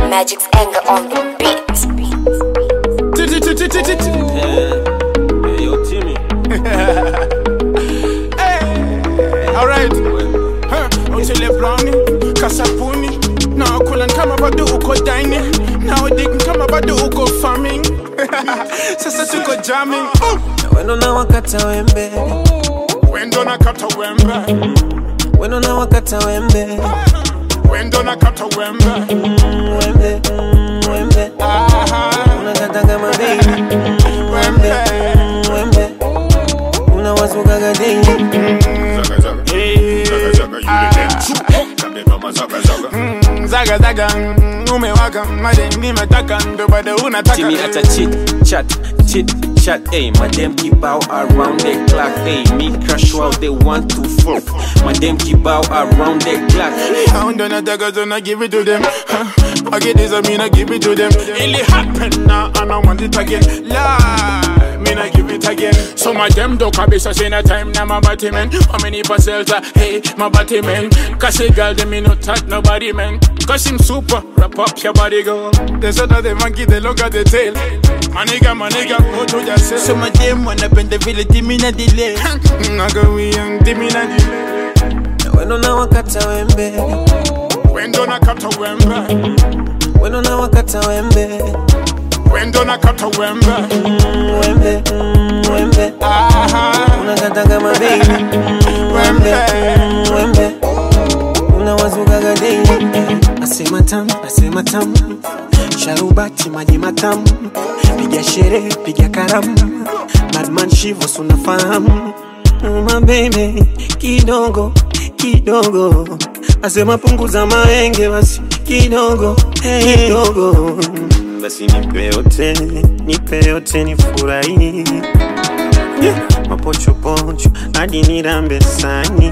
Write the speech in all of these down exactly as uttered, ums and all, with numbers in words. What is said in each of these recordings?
Magic's anger on the beat. Hey, yo, Timmy. Hey, alright. Huh? Until you brownie, kasapuni. Now kulan kama bado uko dining. Now digging kama bado uko farming. Sasa tuko jamming. Wendo na wakata wembe. Wendo na kata wembe. Wendo na wakata wembe. Wendo na kata wembe. Wembe, wembe. Unakata kama baby. Wembe, wembe. Unawazuka gadeni. Zaga zaga. Zaga zaga, you the dance. Kambe mama zaga zaga. Zaga zaga. Umewaka madem nimetaka ndo bado unataka. Timmy ata chit chat chit chat. Hey, my them keep out around the clock. Hey, me crash while they want to fuck. My them keep out around the clock. I don't know, so I give it to them. Huh? I get this, I mean I give it to them. It happen now, and I want it again. Lie, mean I give it again. So my them dog be such in a time now my body man. How many parcels are hey my body man? Cause a girl them me not touch nobody man. Cause him super wrap up your body go. They said that the monkey they look at the tail. My nigga, my nigga, go to yourself. So my them wanna bend the village, dimmy na delay. Nago we young, dimmy na delay. Wendo na wakata wembe. Wendo na kata wembe. Wendo na wakata wembe. Wendo na kata wembe. Wembe, wembe. Unakata kama baby. Wembe, wembe. Unawazuka gadeni. Nasema tamu, nasema tamu. Sharubati maji matamu. Piga sherehe, piga karamu. Madman Shivo sunafahamu. My baby, kidogo, kidogo. Asema punguza maenge basi, kidogo, kidogo. Basi nipe yote, nipe yote nifurahi. Yeah. Mapocho pocho, hadi nirambe sani.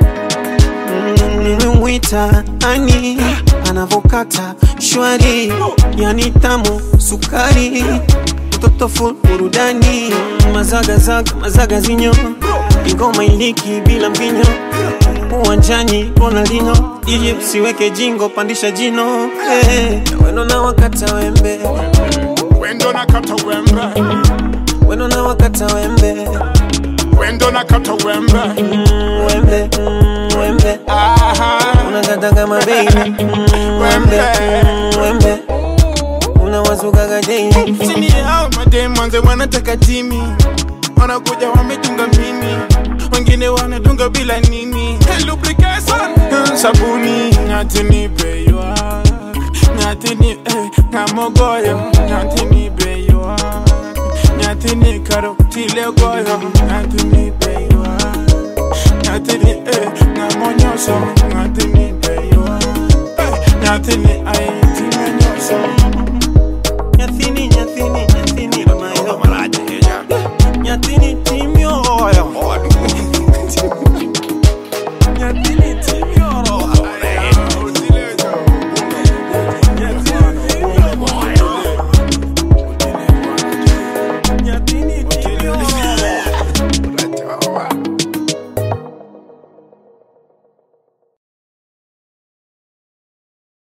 Nimemwita ani, anavokata shwari. Yani tamu, sukari. Mtoto full burudani. Mazaga zaga, mazaga zinyo. Ingoma iliki bila mbinyo. Uwanjani Ronaldinho. D J usiweke jingo, pandisha jino. Hey. Wendo na wakata wembe. Wendo na kata wembe. Wendo na wakata wembe. Wendo na kata wembe. Wembe, wembe. Unakata kama baby. Wembe, wembe. Unawazuka gadeni. Sini hao madem wanze wanataka timi. Wanakuja wametunga mimi. Wengine wanadunga bila nini. Lubrication sabuni nyati ni beyo. Nyati ni eh ngamogoyo. Nyati ni beyo. Nyati ni karoti legoyo. Nyati ni beyo. Nyati ni eh ngamonyoso. Nyati ni beyo. Nyati ni ai